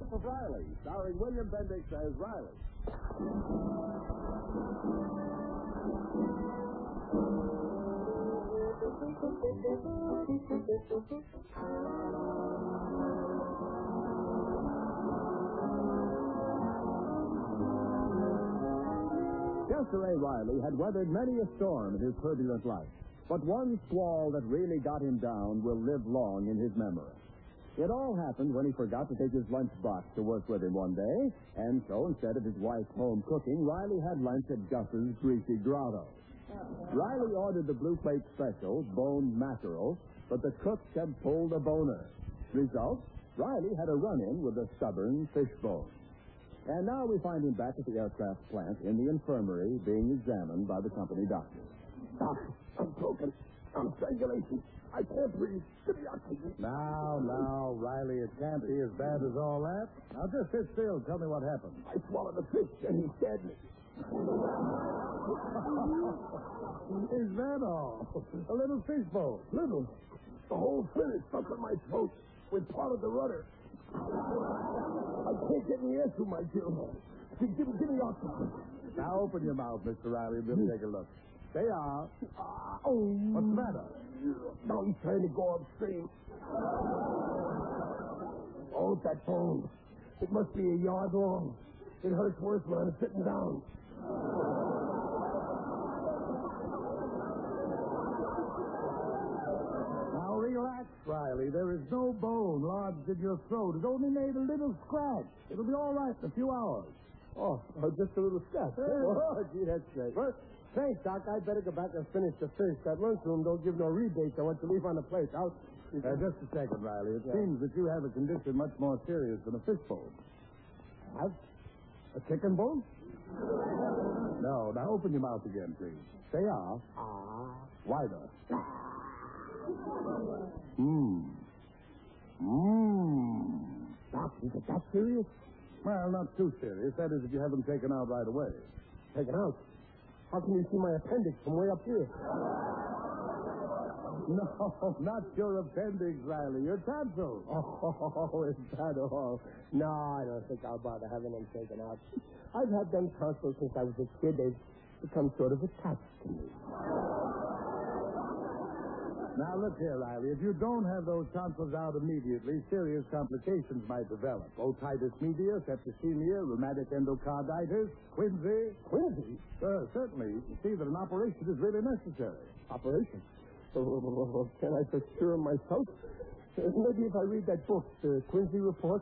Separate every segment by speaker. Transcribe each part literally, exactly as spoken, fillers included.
Speaker 1: Life of Riley, starring William Bendix as Riley. Chester A. Riley had weathered many a storm in his turbulent life, but one squall that really got him down will live long in his memory. It all happened when he forgot to take his lunch box to work with him one day, and so instead of his wife's home cooking, Riley had lunch at Gus's Greasy Grotto. Riley ordered the Blue Plate Special, boned mackerel, but the cook had pulled a boner. Result, Riley had a run-in with a stubborn fishbone. And now we find him back at the aircraft plant in the infirmary being examined by the company doctor.
Speaker 2: Doc, I'm broken. I'm strangulation. I can't breathe. Give me oxygen.
Speaker 1: Now, now, Riley, it can't be as bad as all that. Now, just sit still. Tell me what happened.
Speaker 2: I swallowed a fish, and he stabbed me.
Speaker 1: Is that all? A little fishbowl.
Speaker 2: Little. The whole fin is stuck in my throat with part of the rudder. I can't get any air through my gill. Give, give, give me oxygen.
Speaker 1: Now, open your mouth, Mister Riley. We'll take a look. They are.
Speaker 2: Uh, oh.
Speaker 1: What's the matter?
Speaker 2: Now he's trying to go upstream. Oh, that bone. It must be a yard long. It hurts worse when I'm sitting down.
Speaker 1: Now, relax, Riley. There is no bone lodged in your throat. It only made a little scratch. It'll be all right in a few hours.
Speaker 2: Oh, oh just a little scratch.
Speaker 1: Oh, gee, that's great.
Speaker 2: Well, thanks, Doc. I'd better go back and finish the fish. That lunchroom don't give no rebates on what you leave on the plate. I'll...
Speaker 1: Uh, just a second, Riley. It
Speaker 2: yeah.
Speaker 1: seems that you have a condition much more serious than a fishbowl.
Speaker 2: Have? A chicken bone?
Speaker 1: No. Now open your mouth again, please. Stay off.
Speaker 2: Ah.
Speaker 1: Wider. Mmm. Mmm.
Speaker 2: Doc, is it that serious?
Speaker 1: Well, not too serious. That is, if you haven't taken out right away.
Speaker 2: Taken out? How can you see my appendix from way up here?
Speaker 1: No, not your appendix, Riley. Your tonsils.
Speaker 2: Oh, is that all? No, I don't think I'll bother having them taken out. I've had them tonsils since I was a kid. They've become sort of attached to me.
Speaker 1: Now, look here, Riley. If you don't have those tonsils out immediately, serious complications might develop. Otitis media, septicemia, rheumatic endocarditis, quinsy.
Speaker 2: Quinsy?
Speaker 1: Uh, certainly. You see that an operation is really necessary.
Speaker 2: Operation? Oh, can I for sure myself? Maybe if I read that book, the Quincy Report.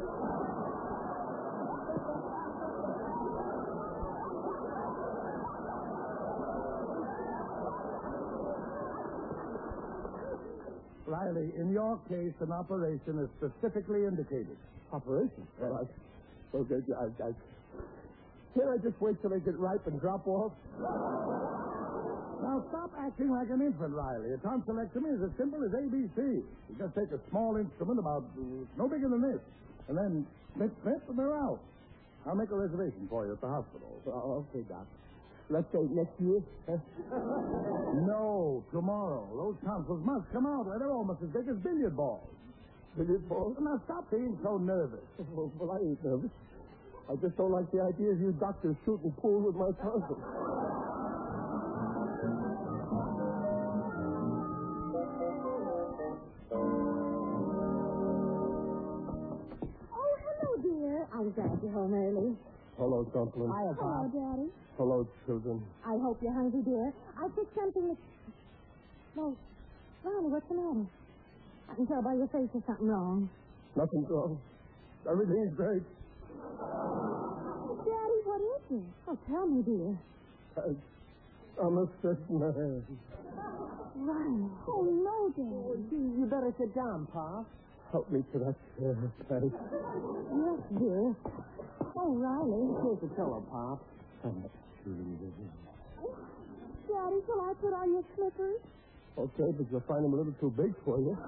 Speaker 1: Riley, in your case, an operation is specifically indicated.
Speaker 2: Operation? Well, I, okay, I, I, can't I just wait till they get ripe and drop off?
Speaker 1: Now, stop acting like an infant, Riley. A tonsillectomy is as simple as A B C. You just take a small instrument about uh, no bigger than this, and then snip, snip, and they're out. I'll make a reservation for you at the hospital.
Speaker 2: Oh, okay, Doc. Let's say next year.
Speaker 1: No, tomorrow. Those tonsils must come out. Why, they're almost as big as billiard balls.
Speaker 2: Billiard balls?
Speaker 1: Now, stop being so nervous.
Speaker 2: Well, well, I ain't nervous. I just don't like the idea of you doctors shooting pool with my tonsils.
Speaker 3: I'm glad you're home early.
Speaker 2: Hello, Dumpling.
Speaker 3: Hiya, Pop. Hello, Daddy.
Speaker 2: Hello, children.
Speaker 3: I hope you're hungry, dear. I picked something that... No, Ronnie, what's the matter? I can tell by your face there's something wrong.
Speaker 2: Nothing's wrong. Everything's great.
Speaker 3: Daddy, what is it? Oh, tell me, dear.
Speaker 2: I, I'm a sick man.
Speaker 3: Ronnie. Oh, no, Daddy.
Speaker 2: You better sit down, Pop. Help me to that chair, Patty.
Speaker 3: Yes, dear. Oh, Riley.
Speaker 2: Here's the pillow, Pop.
Speaker 3: Daddy, shall I put on your slippers?
Speaker 2: Okay, but you'll find them a little too big for you.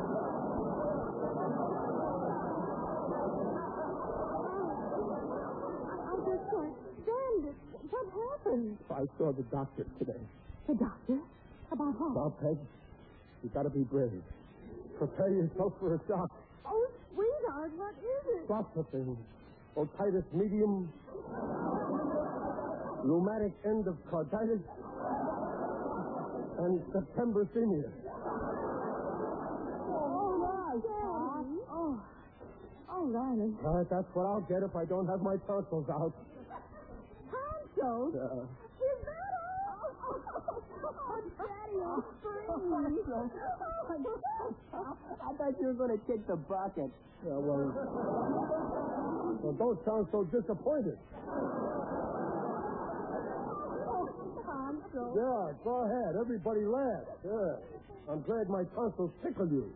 Speaker 3: I just can't stand it. What happened?
Speaker 2: I saw the doctor today.
Speaker 3: The doctor? About what?
Speaker 2: Now, Peg, you gotta be brave. Prepare yourself for a shock.
Speaker 3: Oh, sweetheart, George. What is it?
Speaker 2: Gossiping. Otitis medium. Rheumatic endocarditis. And September senior.
Speaker 3: All right, Pop. Oh. Oh, Riley.
Speaker 2: Uh, that's what I'll get if I don't have my tonsils out.
Speaker 3: Tonsils?
Speaker 2: Uh,
Speaker 3: Is that all? Oh, Daddy, I'm screaming.
Speaker 2: I thought you were going to kick the bucket. Yeah, well, well, don't sound so disappointed.
Speaker 3: Tonsils.
Speaker 2: Yeah, go ahead. Everybody laugh. Yeah. I'm glad my tonsils tickle you.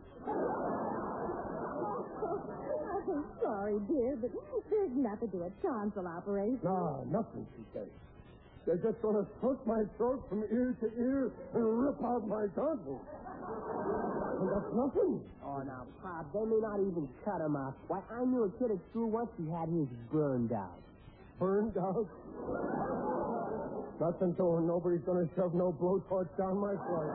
Speaker 3: I'm sorry, dear, but there's nothing to a tonsil operation.
Speaker 2: No, nothing, she says. They're just going to slit my throat from ear to ear and rip out my tonsils. And that's nothing.
Speaker 4: Oh, now, Pop, they may not even cut him off. Why, I knew a kid at school once he had his burned out.
Speaker 2: Burned out? Nothing doing. Nobody's going to shove no blowtorch down my throat.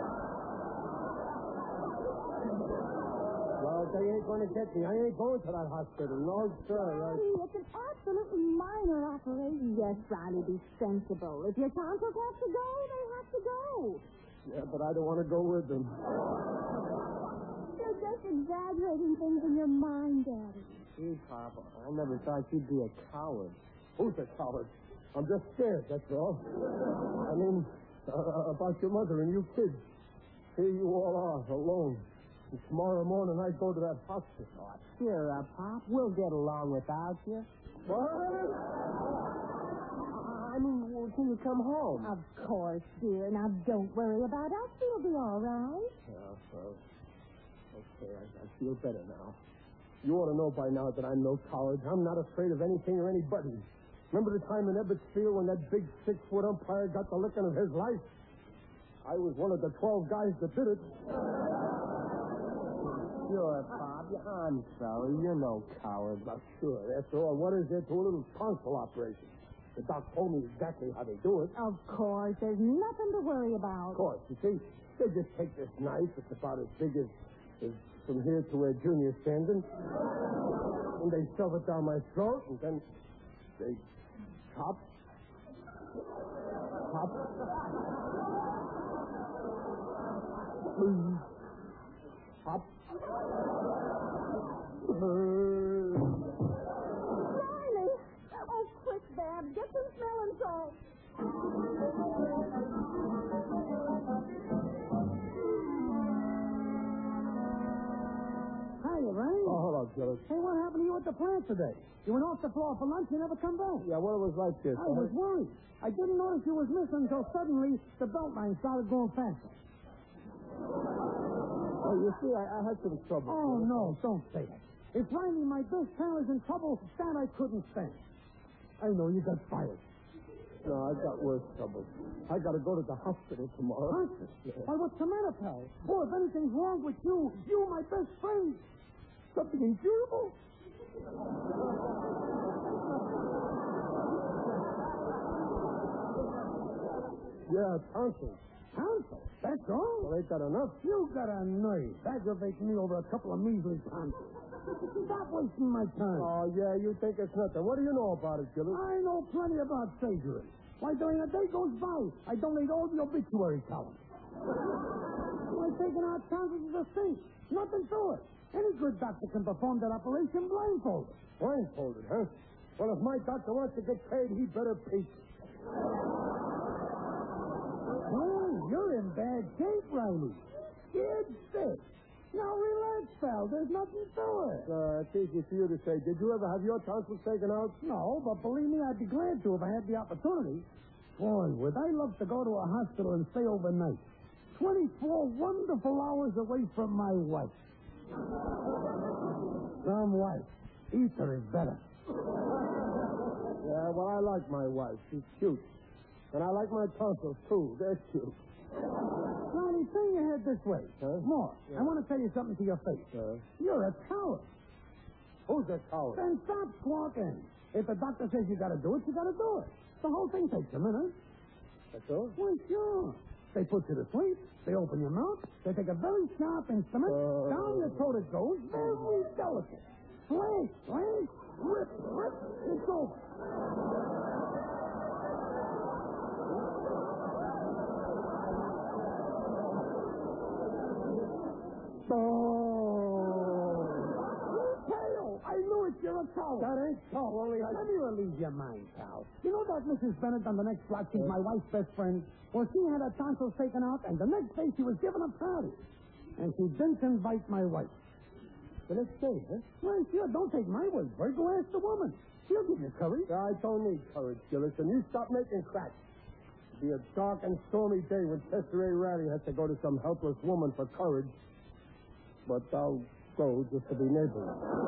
Speaker 2: Well, they ain't going to get me. I ain't going to that hospital. No, sir. I...
Speaker 3: Daddy, it's an absolutely minor operation. Yes, Riley, be sensible. If your tonsils have to go, they have to go.
Speaker 2: Yeah, but I don't want to go with them.
Speaker 3: You're just exaggerating things in your mind, Daddy.
Speaker 4: Gee, Papa, I never thought you'd be a coward.
Speaker 2: Who's a coward? I'm just scared, that's all. I mean, uh, about your mother and you kids. Here you all are, alone. And tomorrow morning I go to that hospital.
Speaker 4: Oh, cheer up, Pop. We'll get along without you.
Speaker 2: What?
Speaker 4: I mean, well, can you come home?
Speaker 3: Of course, dear. Now, don't worry about us. We'll be all right.
Speaker 2: Yeah, well, okay, I, I feel better now. You ought to know by now that I'm no coward. I'm not afraid of anything or anybody. Remember the time in Ebbetsfield when that big six-foot umpire got the licking of his life? I was one of the twelve guys that did it.
Speaker 4: Sure, Pop. I'm sorry. You're no coward.
Speaker 2: Not sure. After all, what is there to a little tonsil operation? The doc told me exactly how they do it.
Speaker 3: Of course. There's nothing to worry about.
Speaker 2: Of course. You see, they just take this knife. It's about as big as, as from here to where Junior's standing. And they shove it down my throat, and then they chop. Chop. Mm. Chop.
Speaker 3: Riley! Oh, quick, Dad. Get some smelling salt.
Speaker 5: Hiya, Ray.
Speaker 2: Oh, hello, Gillis.
Speaker 5: Hey, what happened to you at the plant today? You went off the floor for lunch, you never come back.
Speaker 2: Yeah, well, it was like this.
Speaker 5: I was worried. I didn't notice you was missing until suddenly the belt line started going faster.
Speaker 2: Oh, you see, I, I had some trouble.
Speaker 5: Oh, no, don't say that. If Riley, my best pal, is in trouble, that I couldn't stand. I know you got fired.
Speaker 2: No, I got worse trouble. I got to go to the hospital tomorrow.
Speaker 5: Hospital?
Speaker 2: Yeah.
Speaker 5: Why, what's the matter, pal? Boy, if anything's wrong with you, you my best friend.
Speaker 2: Something incurable? Yeah, tonsils.
Speaker 5: Tonsils? That's all?
Speaker 2: Well, ain't that enough?
Speaker 5: You got a nerve aggravating me over a couple of measly tonsils. Stop wasting my time.
Speaker 2: Oh, yeah, you think it's nothing. What do you know about it, Gillis?
Speaker 5: I know plenty about surgery. Why, during a day goes by, I donate all the obituary columns. Why, taking out tonsils is a thing. Nothing to it. Any good doctor can perform that operation blindfolded.
Speaker 2: Blindfolded, huh? Well, if my doctor wants to get paid, he better pay.
Speaker 5: Oh, you're in bad shape, Riley. Scared sick. Now relax, pal. There's nothing to it.
Speaker 2: Uh, it's easy for you to say. Did you ever have your tonsils taken out?
Speaker 5: No, but believe me, I'd be glad to if I had the opportunity. Boy, would I love to go to a hospital and stay overnight. Twenty-four wonderful hours away from my wife. Some wife. Ether is better.
Speaker 2: Yeah, well, I like my wife. She's cute. And I like my tonsils, too. They're cute.
Speaker 5: Ronnie, turn your head this way.
Speaker 2: Huh?
Speaker 5: More.
Speaker 2: Yeah.
Speaker 5: I want to tell you something to your face.
Speaker 2: Uh,
Speaker 5: You're a coward.
Speaker 2: who's a coward?
Speaker 5: Then stop squawking. If the doctor says you got to do it, you got to do it. The whole thing takes a minute.
Speaker 2: That's all?
Speaker 5: Well, sure. They put you to sleep. They open your mouth. They take a very sharp instrument.
Speaker 2: Uh,
Speaker 5: Down your throat it goes. Very delicate. Slick, slick, rip, rip, it's over. Oh! Tail! I knew it, you're a coward.
Speaker 2: That ain't so, only I...
Speaker 5: Let me relieve your mind, pal. You know that Missus Bennett on the next block, she's my wife's best friend? Well, she had her tonsils taken out, and the next day she was giving a party. And she didn't invite my wife.
Speaker 2: The next day, huh?
Speaker 5: Well, sure, don't take my word for it. Go ask the woman. She'll give you courage.
Speaker 2: I don't need courage, Gillis, and you stop making cracks. It'll be a dark and stormy day when Chester A. Riley has to go to some helpless woman for courage. But I'll go just to be neighborly.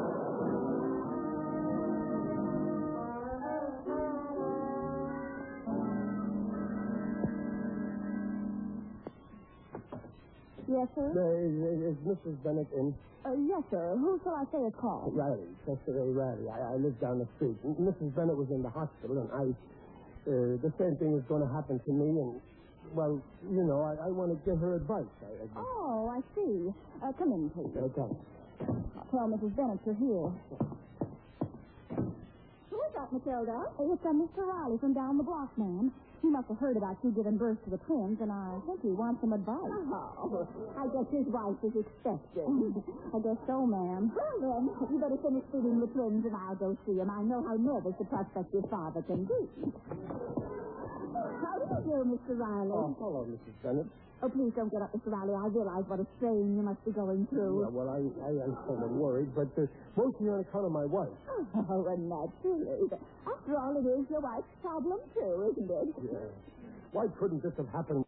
Speaker 3: Yes, sir?
Speaker 2: Uh, is, is Missus Bennett in?
Speaker 3: Uh, yes, sir. Who shall I say is called?
Speaker 2: Riley, Chester A. Riley. I, I live down the street. Missus Bennett was in the hospital, and I... Uh, the same thing is going to happen to me, and, well, you know, I, I want to give her advice. I, I...
Speaker 3: Oh, I see. Uh, come in, please.
Speaker 2: Okay.
Speaker 3: I'll tell Missus Bennett you're here. Who is that, Matilda? It's uh, Mister Riley from down the block, ma'am. He must have heard about you giving birth to the twins, and I think he wants some advice. Oh, I guess his wife is expecting. I guess so, ma'am. Well, then, you better finish feeding the twins, and I'll go see him. I know how nervous the prospective father can be. How do you do, Mister Riley?
Speaker 2: Oh, hello, Missus Bennett.
Speaker 3: Oh, please don't get up, Mister Riley. I realize what a strain you must be going through.
Speaker 2: Yeah, well, I, I am sort of worried, but uh, mostly on account of my wife.
Speaker 3: Oh, and naturally. After all, it is your wife's problem, too, isn't it?
Speaker 2: Yeah. Why couldn't this have happened